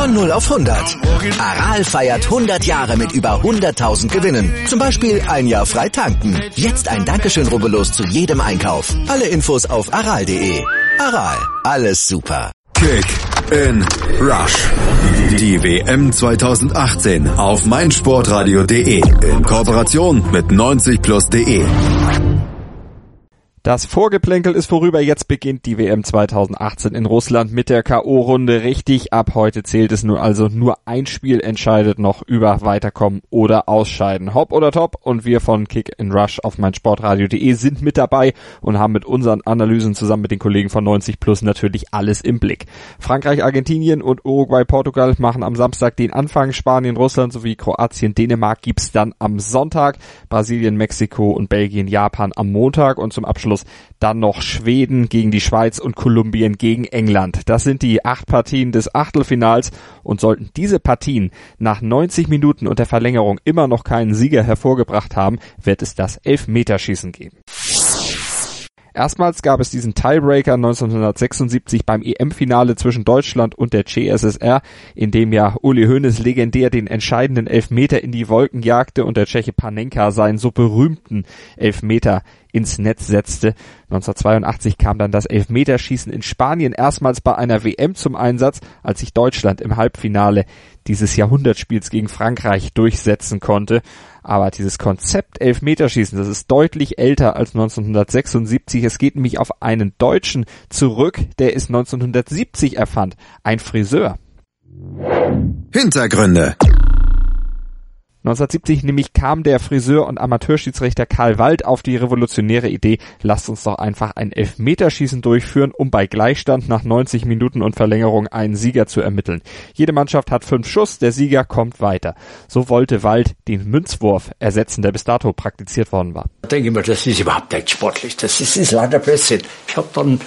Von 0 auf 100. Aral feiert 100 Jahre mit über 100.000 Gewinnen. Zum Beispiel ein Jahr frei tanken. Jetzt ein Dankeschön, rubbellos zu jedem Einkauf. Alle Infos auf aral.de. Aral, alles super. Kick in Rush. Die WM 2018 auf meinsportradio.de in Kooperation mit 90plus.de. Das Vorgeplänkel ist vorüber, jetzt beginnt die WM 2018 in Russland mit der K.O.-Runde. Richtig, ab heute zählt es nur ein Spiel entscheidet noch über Weiterkommen oder Ausscheiden. Hopp oder top, und wir von Kick in Rush auf meinsportradio.de sind mit dabei und haben mit unseren Analysen zusammen mit den Kollegen von 90 Plus natürlich alles im Blick. Frankreich, Argentinien und Uruguay, Portugal machen am Samstag den Anfang. Spanien, Russland sowie Kroatien, Dänemark gibt's dann am Sonntag. Brasilien, Mexiko und Belgien, Japan am Montag und zum Abschluss dann noch Schweden gegen die Schweiz und Kolumbien gegen England. Das sind die 8 Partien des Achtelfinals, und sollten diese Partien nach 90 Minuten und der Verlängerung immer noch keinen Sieger hervorgebracht haben, wird es das Elfmeterschießen geben. Erstmals gab es diesen Tiebreaker 1976 beim EM-Finale zwischen Deutschland und der CSSR, in dem ja Uli Hoeneß legendär den entscheidenden Elfmeter in die Wolken jagte und der Tscheche Panenka seinen so berühmten Elfmeter ins Netz setzte. 1982 kam dann das Elfmeterschießen in Spanien erstmals bei einer WM zum Einsatz, als sich Deutschland im Halbfinale dieses Jahrhundertspiels gegen Frankreich durchsetzen konnte. Aber dieses Konzept Elfmeterschießen, das ist deutlich älter als 1976. Es geht nämlich auf einen Deutschen zurück, der es 1970 erfand. Ein Friseur. Hintergründe. 1970 nämlich kam der Friseur und Amateurschiedsrichter Karl Wald auf die revolutionäre Idee, lasst uns doch einfach ein Elfmeterschießen durchführen, um bei Gleichstand nach 90 Minuten und Verlängerung einen Sieger zu ermitteln. Jede Mannschaft hat 5 Schuss, der Sieger kommt weiter. So wollte Wald den Münzwurf ersetzen, der bis dato praktiziert worden war. Ich denke mir, das ist überhaupt nicht sportlich, das ist leider Blödsinn. Ich habe dann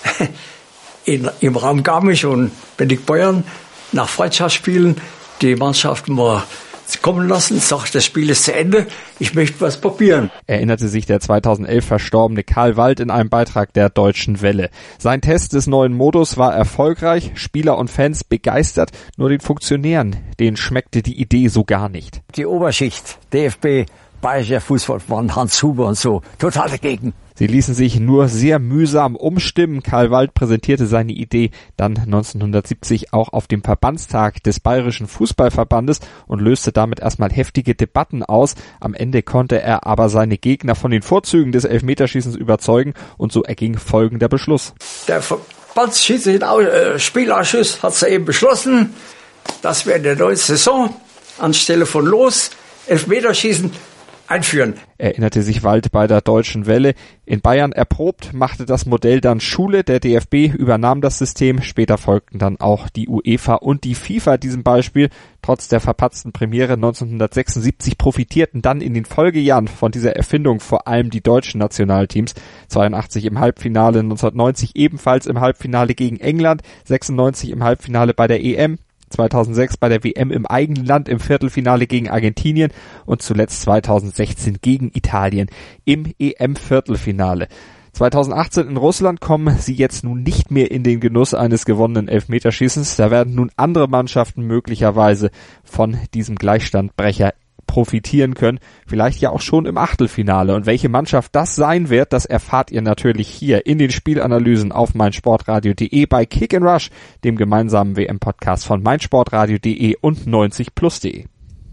im Raum Garmisch und Bennigbayern nach Freundschaftsspielen die Mannschaften mal kommen lassen, sagt, das Spiel ist zu Ende, ich möchte was probieren. Erinnerte sich der 2011 verstorbene Karl Wald in einem Beitrag der Deutschen Welle. Sein Test des neuen Modus war erfolgreich, Spieler und Fans begeistert, nur den Funktionären, denen schmeckte die Idee so gar nicht. Die Oberschicht, DFB, Bayerischer Fußballverband, Hans Huber und so, total dagegen. Sie ließen sich nur sehr mühsam umstimmen. Karl Wald präsentierte seine Idee dann 1970 auch auf dem Verbandstag des Bayerischen Fußballverbandes und löste damit erstmal heftige Debatten aus. Am Ende konnte er aber seine Gegner von den Vorzügen des Elfmeterschießens überzeugen, und so erging folgender Beschluss. Der Verbandsspielausschuss hat eben beschlossen, dass wir in der neuen Saison anstelle von Los Elfmeterschießen einführen. Erinnerte sich Wald bei der Deutschen Welle. In Bayern erprobt, machte das Modell dann Schule. Der DFB übernahm das System. Später folgten dann auch die UEFA und die FIFA diesem Beispiel. Trotz der verpatzten Premiere 1976 profitierten dann in den Folgejahren von dieser Erfindung vor allem die deutschen Nationalteams. 82 im Halbfinale, 1990 ebenfalls im Halbfinale gegen England, 96 im Halbfinale bei der EM. 2006 bei der WM im eigenen Land im Viertelfinale gegen Argentinien und zuletzt 2016 gegen Italien im EM-Viertelfinale. 2018 in Russland kommen sie jetzt nun nicht mehr in den Genuss eines gewonnenen Elfmeterschießens. Da werden nun andere Mannschaften möglicherweise von diesem Gleichstandbrecher profitieren können, vielleicht ja auch schon im Achtelfinale. Und welche Mannschaft das sein wird, das erfahrt ihr natürlich hier in den Spielanalysen auf meinsportradio.de bei Kick in Rush, dem gemeinsamen WM-Podcast von meinsportradio.de und 90plus.de.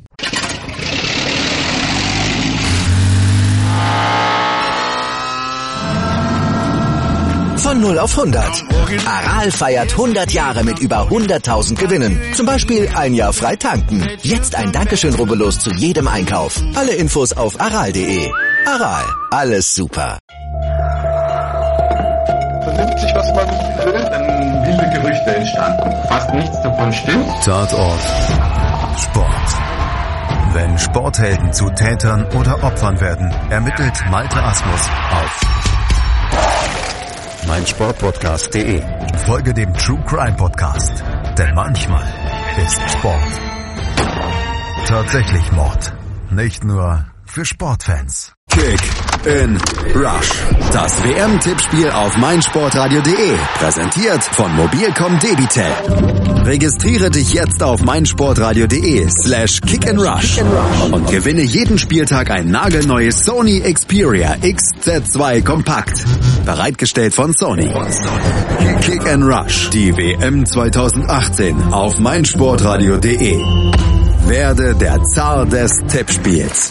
Von 0 auf 100. Aral feiert 100 Jahre mit über 100.000 Gewinnen. Zum Beispiel ein Jahr frei tanken. Jetzt ein Dankeschön, rubbellos zu jedem Einkauf. Alle Infos auf aral.de. Aral, alles super. Vernimmt sich, was man will, dann wilde Gerüchte entstanden. Fast nichts davon stimmt. Tatort Sport. Wenn Sporthelden zu Tätern oder Opfern werden, ermittelt Malte Asmus auf meinsportpodcast.de. Folge dem True Crime Podcast, denn manchmal ist Sport tatsächlich Mord. Nicht nur für Sportfans. Kick in Rush. Das WM-Tippspiel auf meinsportradio.de. Präsentiert von Mobilcom Debitel. Registriere dich jetzt auf meinsportradio.de/kickandrush und gewinne jeden Spieltag ein nagelneues Sony Xperia XZ2 Kompakt. Bereitgestellt von Sony. Kick and Rush, die WM 2018 auf meinsportradio.de. Werde der Zar des Tippspiels.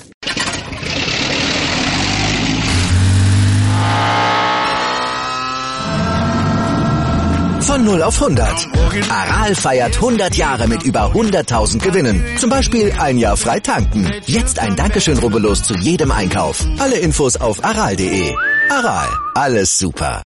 Von 0 auf 100. Aral feiert 100 Jahre mit über 100.000 Gewinnen. Zum Beispiel ein Jahr frei tanken. Jetzt ein Dankeschön, rubbellos zu jedem Einkauf. Alle Infos auf aral.de. Aral, alles super.